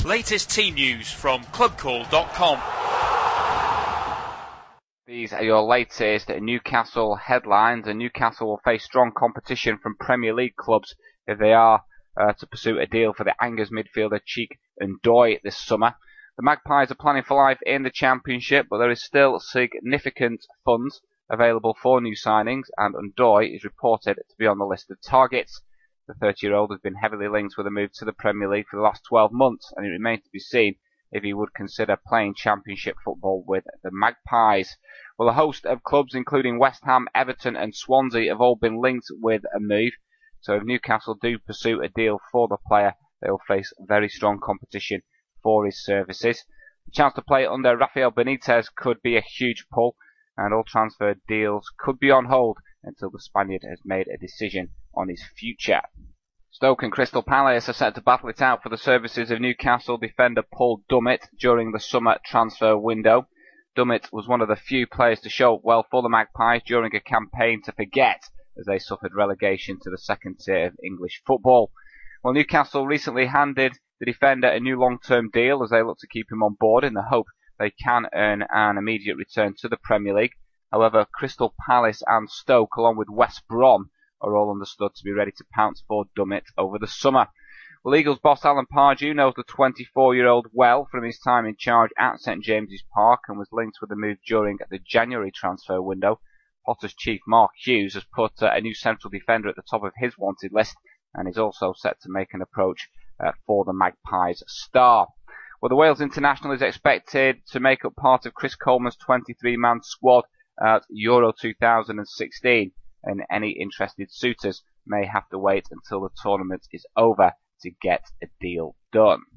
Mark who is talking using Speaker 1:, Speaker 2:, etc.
Speaker 1: Latest team news from clubcall.com.
Speaker 2: These are your latest Newcastle headlines, and Newcastle will face strong competition from Premier League clubs if they are to pursue a deal for the Angers midfielder Cheek Ndoye this summer. The Magpies are planning for life in the Championship, but there is still significant funds available for new signings, and Ndoye is reported to be on the list of targets. The 30-year-old has been heavily linked with a move to the Premier League for the last 12 months, and it remains to be seen if he would consider playing Championship football with the Magpies. Well, a host of clubs, including West Ham, Everton and Swansea, have all been linked with a move. So if Newcastle do pursue a deal for the player, they will face very strong competition for his services. The chance to play under Rafael Benitez could be a huge pull, and all transfer deals could be on hold until the Spaniard has made a decision on his future. Stoke and Crystal Palace are set to battle it out for the services of Newcastle defender Paul Dummett during the summer transfer window. Dummett was one of the few players to show up well for the Magpies during a campaign to forget, as they suffered relegation to the second tier of English football. Well, Newcastle recently handed the defender a new long-term deal as they look to keep him on board in the hope they can earn an immediate return to the Premier League. However, Crystal Palace and Stoke, along with West Brom, are all understood to be ready to pounce for Dummett over the summer. Well, Eagles boss Alan Pardew knows the 24-year-old well from his time in charge at St James's Park and was linked with the move during the January transfer window. Potter's chief Mark Hughes has put a new central defender at the top of his wanted list and is also set to make an approach for the Magpies star. Well, the Wales international is expected to make up part of Chris Coleman's 23-man squad at Euro 2016, and any interested suitors may have to wait until the tournament is over to get a deal done.